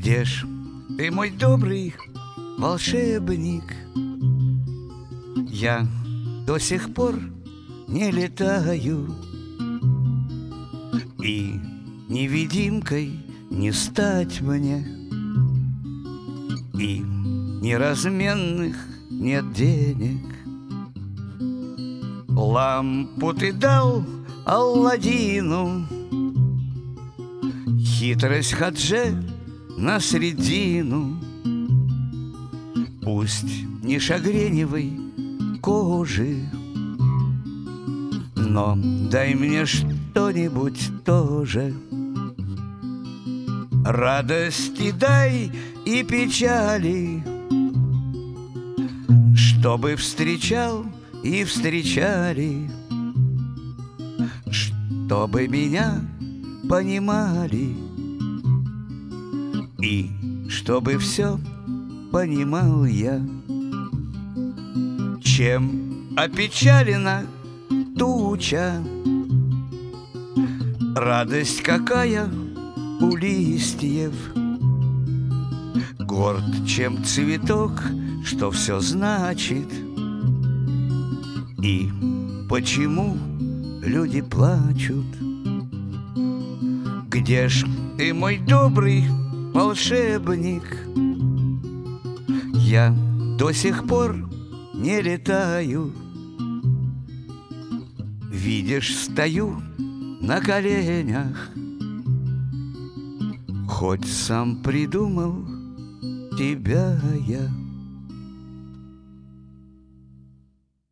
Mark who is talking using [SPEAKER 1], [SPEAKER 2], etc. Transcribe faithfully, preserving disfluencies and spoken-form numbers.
[SPEAKER 1] Где ж ты, мой добрый волшебник? Я до сих пор не летаю, и невидимкой не стать мне, и неразменных нет денег. Лампу ты дал Алладину, хитрость Хадже на средину. Пусть не шагреневой кожи, но дай мне что-нибудь тоже. Радости дай и печали, чтобы встречал и встречали, чтобы меня понимали, и чтобы все понимал я. Чем опечалена туча, радость какая у листьев. Горд, чем цветок, что все значит. И почему люди плачут? Где ж ты, мой добрый волшебник? Я до сих пор не летаю. Видишь, стою на коленях, хоть сам придумал тебя я.